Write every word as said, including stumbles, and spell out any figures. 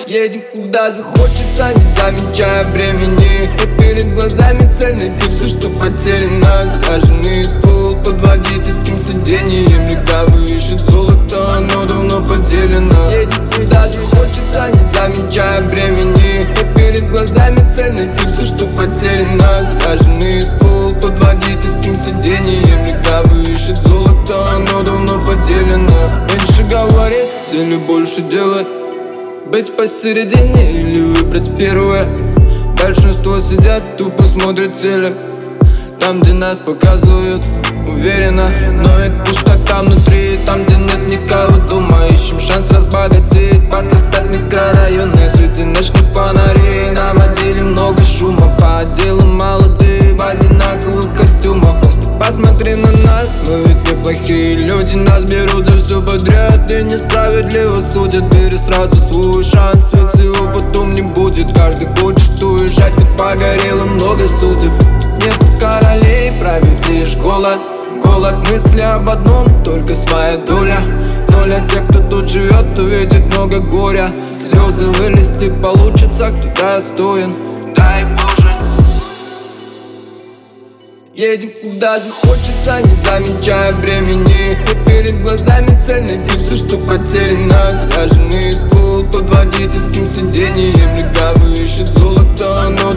Едем куда захочется, не замечая времени. И перед глазами цель найти все, что потеряно. Заряженный ствол под водительским сиденьем. Легавый ищет золото, оно давно поделено. Едем куда захочется, не замечая времени. И перед глазами цель найти все, что потеряно. Заряженный ствол под водительским сиденьем. Легавый ищет золото, оно давно поделено. Меньше говорить, цели больше делать. Быть посередине или выбрать первое. Большинство сидят, тупо смотрят телек. Там, где нас показывают, уверенно. Но это пустота внутри, там, где нет никого дома. Ищем шанс разбогатеть, пока спят микрорайоны. Среди ночных фонарей наводили много шума. По отделам молодые в одинаковых костюмах. Просто посмотри на нас, мы ведь неплохие люди. Нас берут за все подряд и несправедливо судят. Бери сразу свой шанс, ведь его потом не будет. Каждый хочет уезжать, и погорело много судеб. Нету королей, правит лишь голод. Голод мысли об одном, только своя доля. Доля тех, кто тут живет, увидит много горя. Слезы вылезти получится, кто достоин. Дай Боже. Едем куда захочется, не замечая времени. И перед глазами цель найти все, что потеряно. Заряженный ствол под водительским сиденьем. Легавый ищет золото, оно